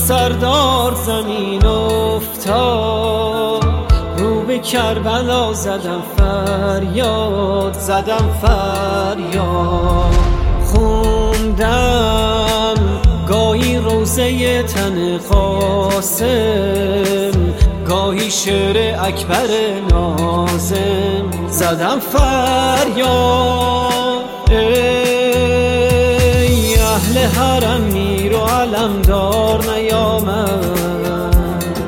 سردار زمین افتاد، رو به کربلا زدم فریاد، خوندم گاهی روزه تن قاسم، گاهی شعر اکبر ناظم، زدم فریاد ای اهل حرم میر و علمدار نیامد،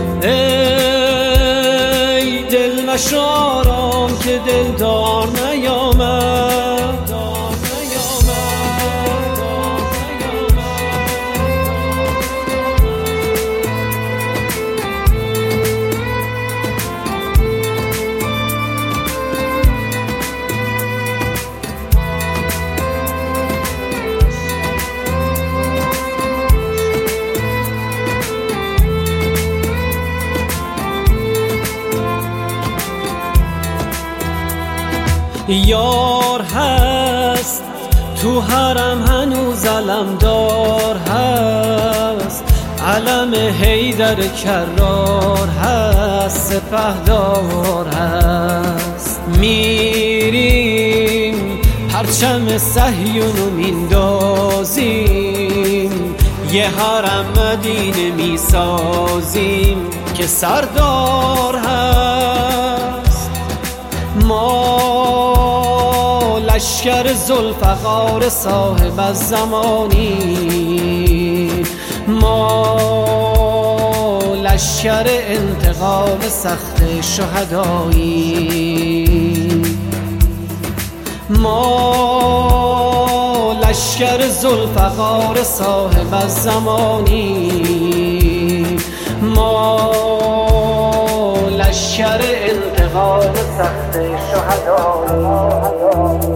ای دل مشارام که دلدار نیامد. یار هست تو حرم هنوز علمدار هست، علم حیدر کرار هست، سپهدار هست. میریم پرچم صهیونو میندازیم، یه حرم مدینه میسازیم که سردار هست. ما لشکر ذوالفقار صاحب الزمانی، ما لشکر انتقام سخت شهدایی، ما لشکر ذوالفقار صاحب الزمانی، ما لشکر انتقام سخت شهدایی.